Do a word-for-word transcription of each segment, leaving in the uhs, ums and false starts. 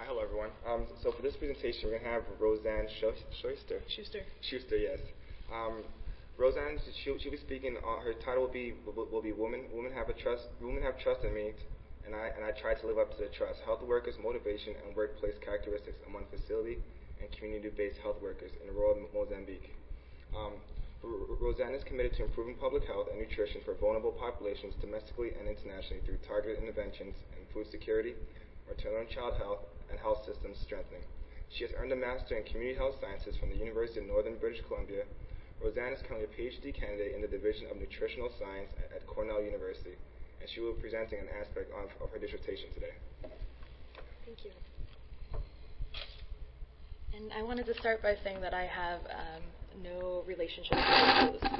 hello, everyone. Um, so for this presentation, we're going to have Roseanne Schuster. Schuster. Schuster, yes. Um, Roseanne, she'll, she'll be speaking. Uh, her title will be will, will be Women. Women have a trust. Women have trust in me, and I and I try to live up to the trust. Health workers' motivation and workplace characteristics among facility and community-based health workers in rural Mozambique. Um, Roseanne is committed to improving public health and nutrition for vulnerable populations domestically and internationally through targeted interventions in food security, maternal and child health, and health systems strengthening. She has earned a Master in Community Health Sciences from the University of Northern British Columbia. Roseanne is currently a PhD candidate in the Division of Nutritional Science at Cornell University, and she will be presenting an aspect of, of her dissertation today. Thank you. And I wanted to start by saying that I have um, no relationship to those.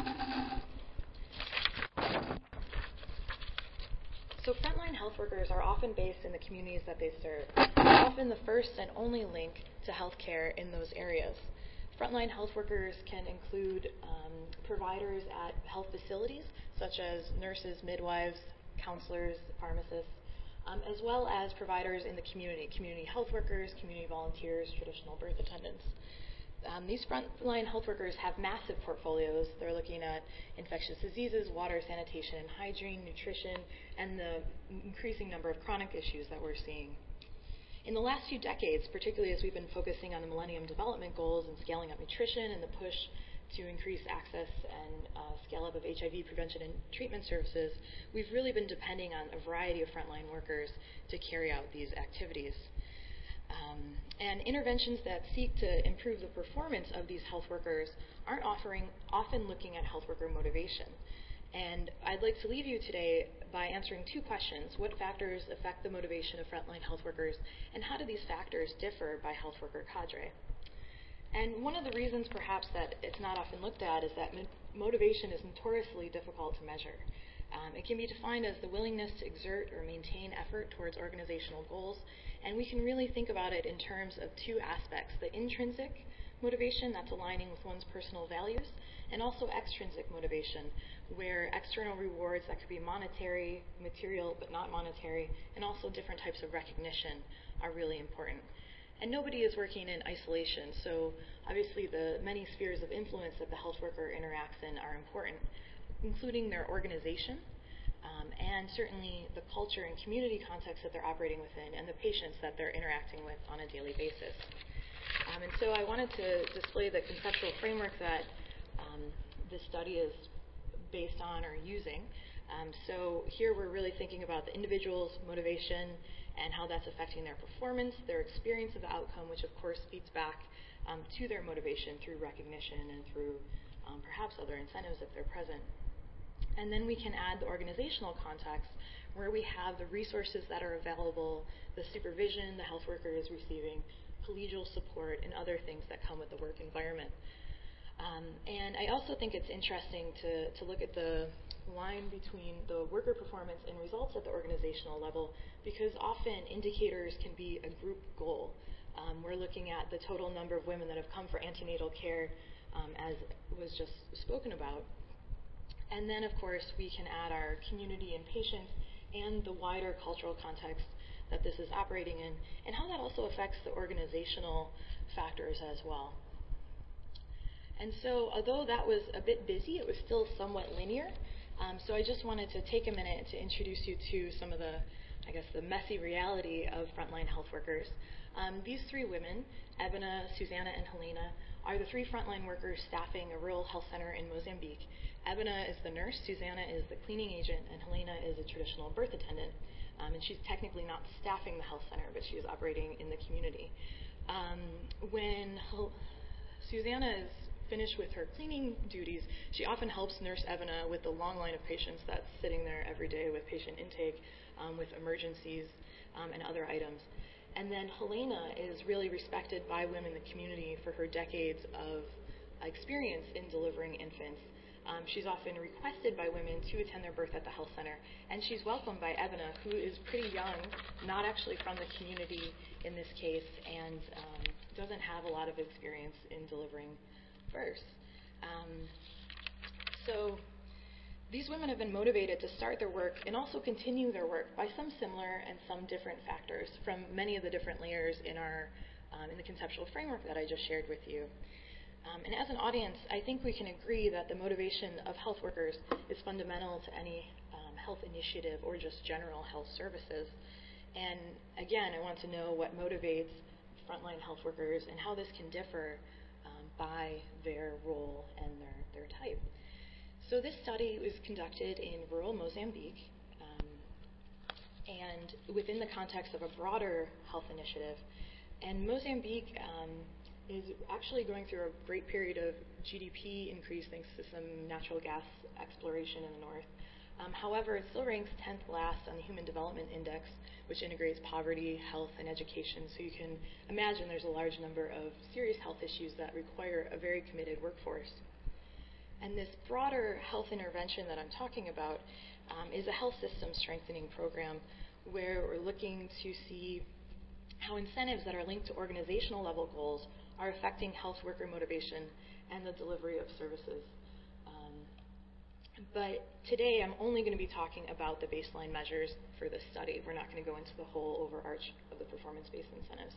So frontline health workers are often based in the communities that they serve, often the first and only link to healthcare in those areas. Frontline health workers can include um, providers at health facilities, such as nurses, midwives, counselors, pharmacists, um, as well as providers in the community, community health workers, community volunteers, traditional birth attendants. Um, these frontline health workers have massive portfolios. They're looking at infectious diseases, water, sanitation, and hygiene, nutrition, and the increasing number of chronic issues that we're seeing. In the last few decades, particularly as we've been focusing on the Millennium Development Goals and scaling up nutrition and the push to increase access and uh, scale up of H I V prevention and treatment services, we've really been depending on a variety of frontline workers to carry out these activities. Um, and interventions that seek to improve the performance of these health workers aren't offering, often looking at health worker motivation. And I'd like to leave you today by answering two questions. What factors affect the motivation of frontline health workers, and how do these factors differ by health worker cadre? And one of the reasons perhaps that it's not often looked at is that motivation is notoriously difficult to measure. Um, it can be defined as the willingness to exert or maintain effort towards organizational goals, and we can really think about it in terms of two aspects: the intrinsic motivation, that's aligning with one's personal values, and also extrinsic motivation, where external rewards that could be monetary, material, but not monetary, and also different types of recognition are really important. And nobody is working in isolation, so obviously the many spheres of influence that the health worker interacts in are important, including their organization, um, and certainly the culture and community context that they're operating within, and the patients that they're interacting with on a daily basis. Um, and so I wanted to display the conceptual framework that um, this study is based on or using. Um, so here we're really thinking about the individual's motivation and how that's affecting their performance, their experience of the outcome, which of course feeds back um, to their motivation through recognition and through um, perhaps other incentives if they're present. And then we can add the organizational context, where we have the resources that are available, the supervision the health worker is receiving, collegial support, and other things that come with the work environment. Um, and I also think it's interesting to, to look at the line between the worker performance and results at the organizational level, because often indicators can be a group goal. Um, we're looking at the total number of women that have come for antenatal care, um, as was just spoken about. And then, of course, we can add our community and patients and the wider cultural context that this is operating in, and how that also affects the organizational factors as well. And so, although that was a bit busy, it was still somewhat linear. Um, so I just wanted to take a minute to introduce you to some of the, I guess, the messy reality of frontline health workers. Um, these three women, Ebina, Susanna, and Helena, are the three frontline workers staffing a rural health center in Mozambique. Ebina is the nurse, Susanna is the cleaning agent, and Helena is a traditional birth attendant. Um, and she's technically not staffing the health center, but she is operating in the community. Um, when Hel- Susanna is finished with her cleaning duties, she often helps Nurse Ebina with the long line of patients that's sitting there every day with patient intake, um, with emergencies, um, and other items. And then Helena is really respected by women in the community for her decades of experience in delivering infants. Um, she's often requested by women to attend their birth at the health center, and she's welcomed by Ebina, who is pretty young, not actually from the community in this case, and um, doesn't have a lot of experience in delivering births. Um, so these women have been motivated to start their work and also continue their work by some similar and some different factors from many of the different layers in our um, in the conceptual framework that I just shared with you. Um, and as an audience, I think we can agree that the motivation of health workers is fundamental to any um, health initiative or just general health services. And again, I want to know what motivates frontline health workers and how this can differ um, by their role and their, their type. So this study was conducted in rural Mozambique um, and within the context of a broader health initiative. And Mozambique um, is actually going through a great period of G D P increase thanks to some natural gas exploration in the north. Um, however, it still ranks tenth last on the Human Development Index, which integrates poverty, health, and education. So you can imagine there's a large number of serious health issues that require a very committed workforce. And this broader health intervention that I'm talking about um, is a health system strengthening program where we're looking to see how incentives that are linked to organizational level goals are affecting health worker motivation and the delivery of services. Um, but today I'm only going to be talking about the baseline measures for this study. We're not going to go into the whole overarch of the performance-based incentives.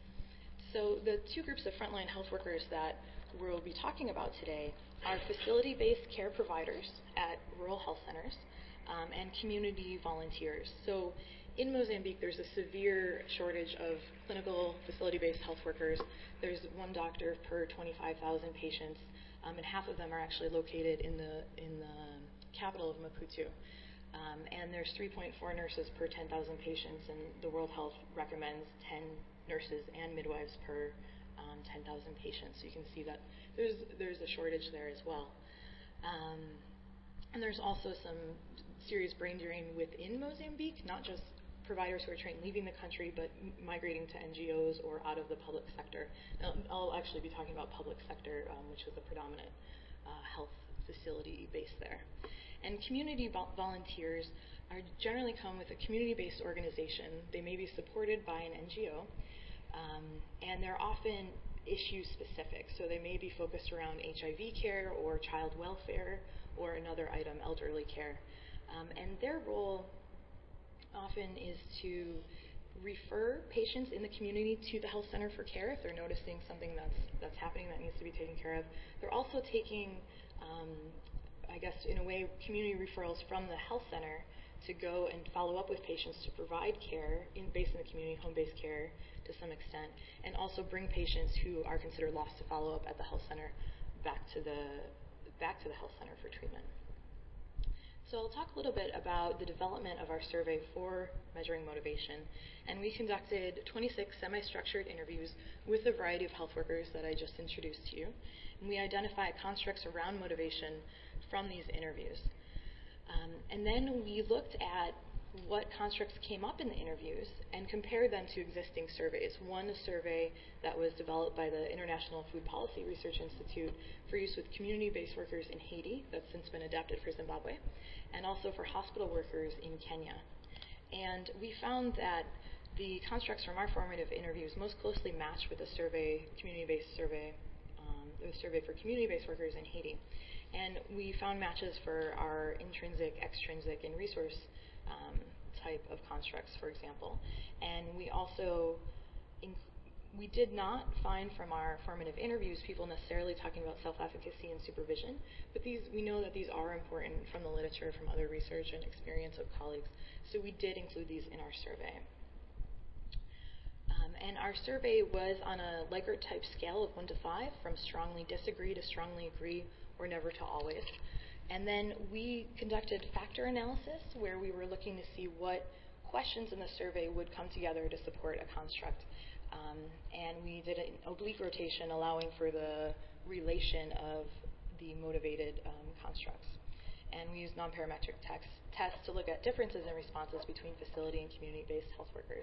So the two groups of frontline health workers that we'll be talking about today are facility-based care providers at rural health centers um, and community volunteers. So in Mozambique, there's a severe shortage of clinical facility-based health workers. There's one doctor per twenty-five thousand patients, um, and half of them are actually located in the in the capital of Maputo. Um, and there's three point four nurses per ten thousand patients, and the World Health recommends ten nurses and midwives per um, ten thousand patients. So you can see that there's there's a shortage there as well. Um, and there's also some serious brain drain within Mozambique, not just providers who are trained leaving the country, but m- migrating to N G Os or out of the public sector. Now, I'll actually be talking about public sector, um, which is the predominant uh, health facility base there. And community vo- volunteers are generally come with a community-based organization. They may be supported by an N G O, um, and they're often issue-specific. So they may be focused around H I V care or child welfare or another item, elderly care. Um, and their role often is to refer patients in the community to the health center for care if they're noticing something that's that's happening that needs to be taken care of. They're also taking, um, I guess, in a way, community referrals from the health center to go and follow up with patients to provide care in, based in the community, home-based care to some extent, and also bring patients who are considered lost to follow up at the health center back to the back to the health center for treatment. So I'll talk a little bit about the development of our survey for measuring motivation. And we conducted twenty-six semi-structured interviews with a variety of health workers that I just introduced to you. And we identified constructs around motivation from these interviews. Um, and then we looked at what constructs came up in the interviews and compared them to existing surveys. One survey that was developed by the International Food Policy Research Institute for use with community-based workers in Haiti, that's since been adapted for Zimbabwe, and also for hospital workers in Kenya. And we found that the constructs from our formative interviews most closely matched with the survey, community-based survey, um, the survey for community-based workers in Haiti. And we found matches for our intrinsic, extrinsic, and resource um, type of constructs, for example. And we also inc- we did not find from our formative interviews people necessarily talking about self-efficacy and supervision, but these we know that these are important from the literature, from other research and experience of colleagues. So we did include these in our survey. Um, and our survey was on a Likert type scale of one to five, from strongly disagree to strongly agree or never to always. And then we conducted factor analysis where we were looking to see what questions in the survey would come together to support a construct. Um, and we did an oblique rotation allowing for the relation of the motivated um, constructs. And we used nonparametric text, tests to look at differences in responses between facility and community-based health workers.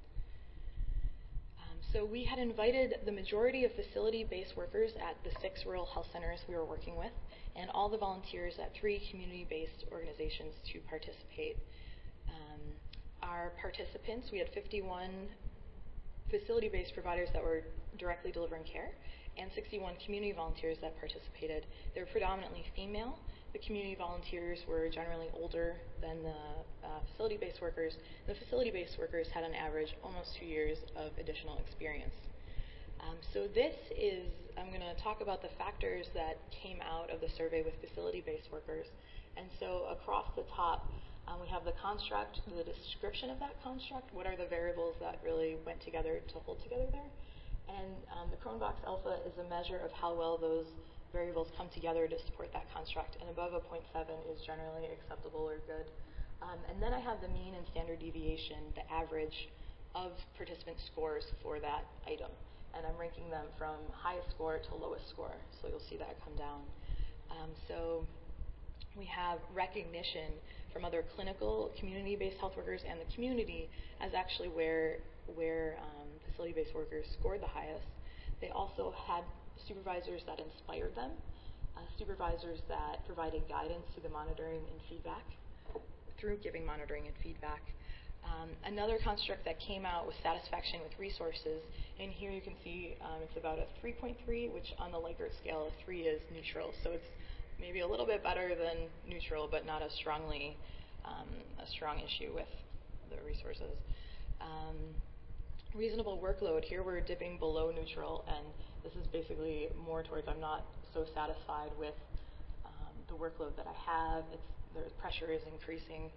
Um, so we had invited the majority of facility-based workers at the six rural health centers we were working with, and all the volunteers at three community-based organizations to participate. Um, our participants, we had fifty-one facility-based providers that were directly delivering care, and sixty-one community volunteers that participated. They were predominantly female, The community volunteers were generally older than the uh, facility-based workers. The facility-based workers had on average almost two years of additional experience. Um, so this is, I'm going to talk about the factors that came out of the survey with facility-based workers. And so across the top, um, we have the construct, the description of that construct, what are the variables that really went together to hold together there. And um, the Cronbach's alpha is a measure of how well those variables come together to support that construct. And above a zero point seven is generally acceptable or good. Um, and then I have the mean and standard deviation, the average of participant scores for that item. And I'm ranking them from highest score to lowest score, so you'll see that come down. Um, so we have recognition from other clinical community-based health workers and the community as actually where, where um, facility-based workers scored the highest. They also had supervisors that inspired them, uh, supervisors that provided guidance through the monitoring and feedback, through giving monitoring and feedback. Um, another construct that came out was satisfaction with resources, and here you can see um, it's about a three point three, which on the Likert scale of three is neutral. So it's maybe a little bit better than neutral, but not as strongly um, a strong issue with the resources. Um, reasonable workload, here we're dipping below neutral, and this is basically more towards I'm not so satisfied with um, the workload that I have. It's, the pressure is increasing.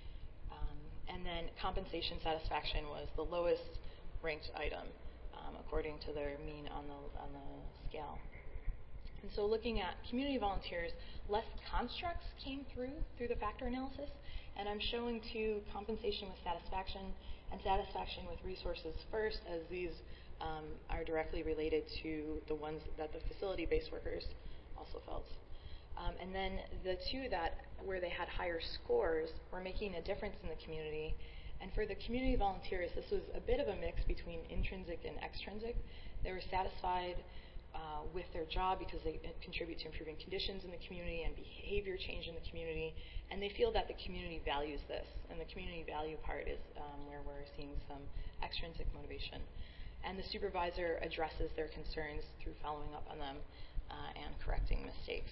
And then compensation satisfaction was the lowest ranked item um, according to their mean on the, on the scale. And so looking at community volunteers, less constructs came through through the factor analysis, and I'm showing two compensation with satisfaction and satisfaction with resources first, as these um, are directly related to the ones that the facility-based workers also felt. Um, and then the two that where they had higher scores were making a difference in the community. And for the community volunteers, this was a bit of a mix between intrinsic and extrinsic. They were satisfied uh, with their job because they contribute to improving conditions in the community and behavior change in the community. And they feel that the community values this. And the community value part is um, where we're seeing some extrinsic motivation. And the supervisor addresses their concerns through following up on them uh, and correcting mistakes.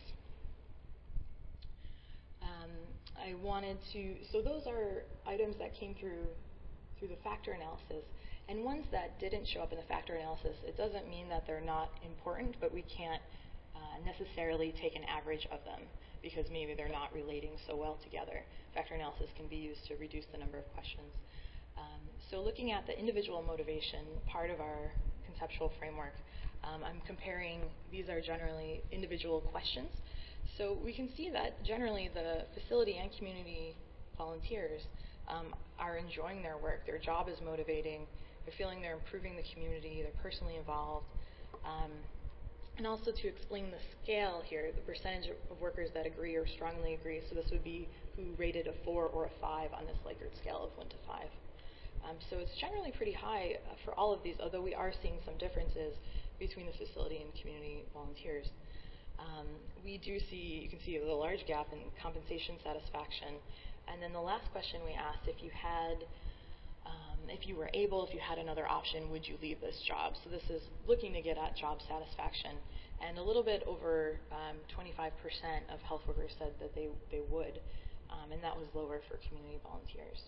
Um, I wanted to, so those are items that came through through the factor analysis. And ones that didn't show up in the factor analysis, it doesn't mean that they're not important, but we can't uh, necessarily take an average of them because maybe they're not relating so well together. Factor analysis can be used to reduce the number of questions. Um, so looking at the individual motivation, part of our conceptual framework, um, I'm comparing, these are generally individual questions. So we can see that generally the facility and community volunteers um, are enjoying their work. Their job is motivating. They're feeling they're improving the community. They're personally involved. Um, and also to explain the scale here, the percentage of workers that agree or strongly agree. So this would be who rated a four or a five on this Likert scale of one to five. Um, so it's generally pretty high uh, for all of these, although we are seeing some differences between the facility and community volunteers. Um, we do see, you can see a large gap in compensation satisfaction. And then the last question we asked, if you had, um, if you were able, if you had another option, would you leave this job? So this is looking to get at job satisfaction. And a little bit over um, twenty-five percent of health workers said that they, they would, um, and that was lower for community volunteers.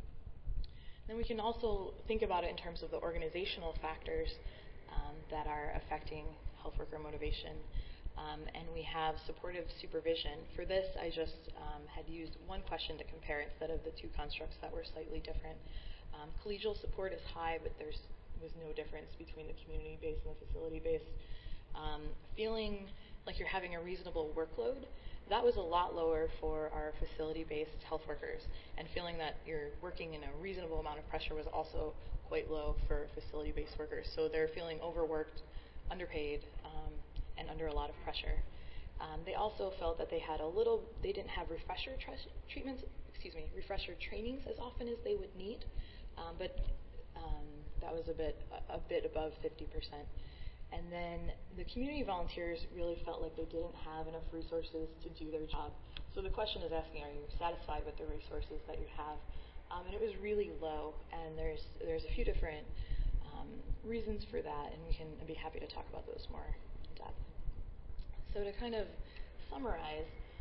Then we can also think about it in terms of the organizational factors um, that are affecting health worker motivation. Um, and we have supportive supervision. For this, I just um, had used one question to compare instead of the two constructs that were slightly different. Um, collegial support is high, but there was no difference between the community-based and the facility-based. Um, feeling like you're having a reasonable workload, that was a lot lower for our facility-based health workers. And feeling that you're working in a reasonable amount of pressure was also quite low for facility-based workers. So they're feeling overworked, underpaid, um, and under a lot of pressure. Um, they also felt that they had a little, they didn't have refresher tr- treatments, excuse me, refresher trainings as often as they would need, um, but um, that was a bit, a, a bit above fifty percent. And then the community volunteers really felt like they didn't have enough resources to do their job. So the question is asking, are you satisfied with the resources that you have? Um, and it was really low, and there's there's a few different um, reasons for that, and we can I'd be happy to talk about those more in depth. So to kind of summarize,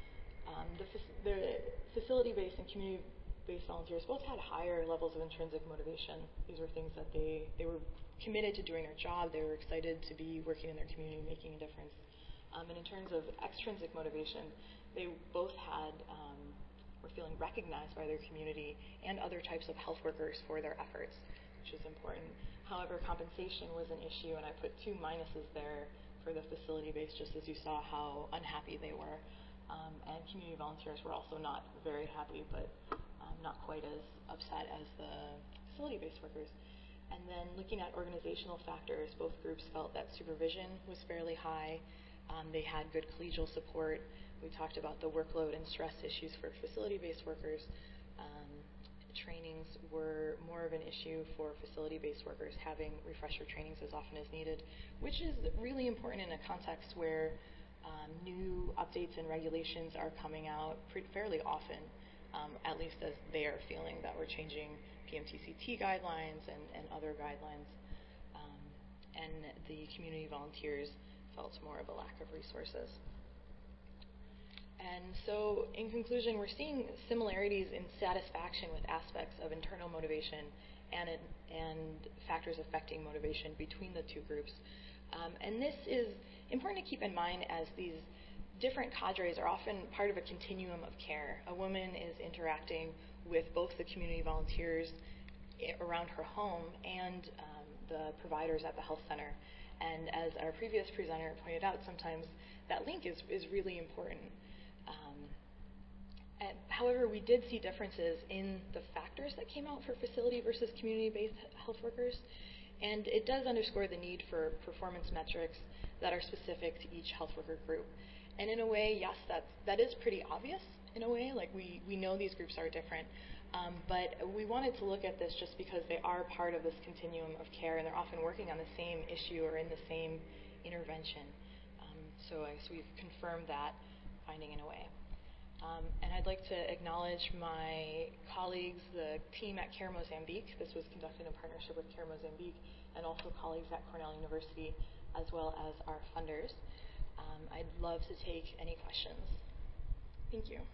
Um, the, the facility-based and community-based volunteers both had higher levels of intrinsic motivation. These were things that they, they were committed to doing their job. They were excited to be working in their community, making a difference. Um, and in terms of extrinsic motivation, they both had um, were feeling recognized by their community and other types of health workers for their efforts, which is important. However, compensation was an issue, and I put two minuses there for the facility-based, just as you saw how unhappy they were. Um, and community volunteers were also not very happy, but um, not quite as upset as the facility-based workers. And then looking at organizational factors, both groups felt that supervision was fairly high. Um, they had good collegial support. We talked about the workload and stress issues for facility-based workers. Um, trainings were more of an issue for facility-based workers, having refresher trainings as often as needed, which is really important in a context where um, new updates and regulations are coming out pretty, fairly often, um, at least as they are feeling that we're changing P M T C T guidelines and, and other guidelines. Um, and the community volunteers felt more of a lack of resources. And so, in conclusion, we're seeing similarities in satisfaction with aspects of internal motivation and, and factors affecting motivation between the two groups. Um, and this is important to keep in mind, as these different cadres are often part of a continuum of care. A woman is interacting with both the community volunteers around her home and um, the providers at the health center. And as our previous presenter pointed out, sometimes that link is, is really important. Um, and, however, we did see differences in the factors that came out for facility versus community-based health workers, and it does underscore the need for performance metrics that are specific to each health worker group. And in a way, yes, that's, that is pretty obvious in a way, like we, we know these groups are different, um, but we wanted to look at this just because they are part of this continuum of care, and they're often working on the same issue or in the same intervention. Um, so I guess we've confirmed that finding in a way. Um, and I'd like to acknowledge my colleagues, the team at CARE Mozambique. This was conducted in partnership with CARE Mozambique, and also colleagues at Cornell University, as well as our funders. Um, I'd love to take any questions. Thank you.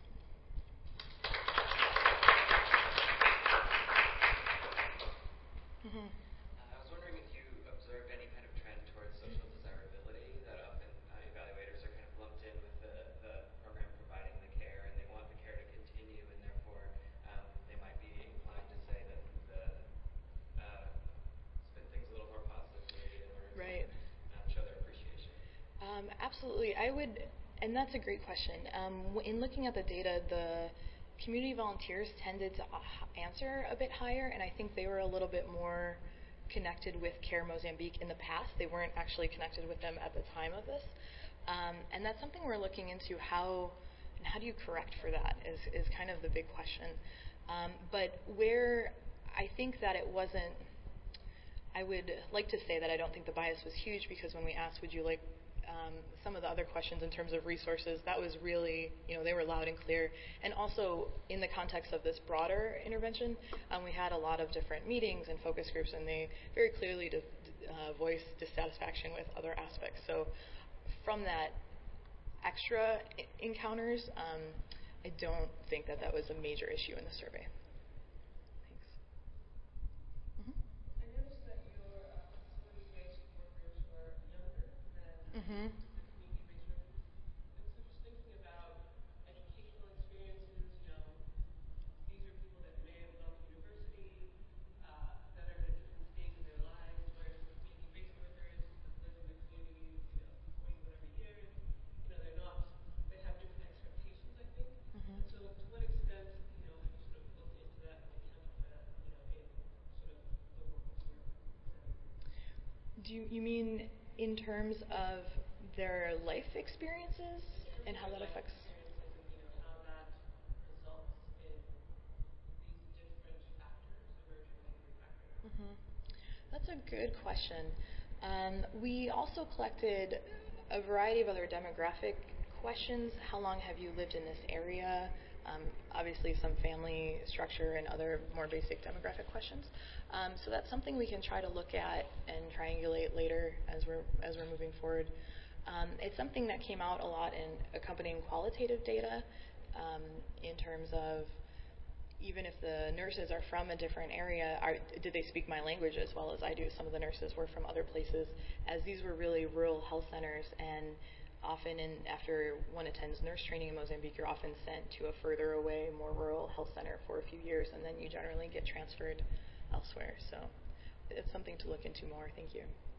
Mm-hmm. Uh, I was wondering if you observed any kind of trend towards social desirability, that often uh, evaluators are kind of lumped in with the, the program providing the care, and they want the care to continue, and therefore um, they might be inclined to say that the uh, spin things a little more positively in order to right. uh, show their appreciation. Um, absolutely. I would, and that's a great question. Um, in looking at the data, the community volunteers tended to answer a bit higher, and I think they were a little bit more connected with CARE Mozambique in the past. They weren't actually connected with them at the time of this. Um, and that's something we're looking into, how and how do you correct for that is, is kind of the big question. Um, but where I think that it wasn't, I would like to say that I don't think the bias was huge, because when we asked, would you like Um, some of the other questions in terms of resources, that was really, you know, they were loud and clear. And also in the context of this broader intervention, um, we had a lot of different meetings and focus groups, and they very clearly did, uh, voiced dissatisfaction with other aspects. So from that extra I- encounters, um, I don't think that that was a major issue in the survey. Thanks. Mm-hmm. I noticed that your uh, facility-based workers were younger than Mm-hmm. the community-based workers. And so just thinking about educational experiences, you know, these are people that may have gone to university, uh, that are in a different stage of their lives, whereas the community-based workers have lived in the community, you know, forty whatever years, you know, they're not, they have different expectations, I think. Mm-hmm. And so to what extent, you know, have you sort of looked into that and accounted for that, you know, in sort of the work that you're examining? Do you, you mean in terms of their life experiences and how that affects? Experiences and, you know, how that results in these different factors, emerging negative factors. Mm-hmm. That's a good question. Um, we also collected a variety of other demographic questions. How long have you lived in this area? Um, obviously some family structure and other more basic demographic questions. Um, so that's something we can try to look at and triangulate later as we're as we're moving forward. Um, it's something that came out a lot in accompanying qualitative data, um, in terms of even if the nurses are from a different area, are, did they speak my language as well as I do? Some of the nurses were from other places, as these were really rural health centers, and often in, after one attends nurse training in Mozambique, you're often sent to a further away, more rural health center for a few years, and then you generally get transferred elsewhere. So it's something to look into more. Thank you.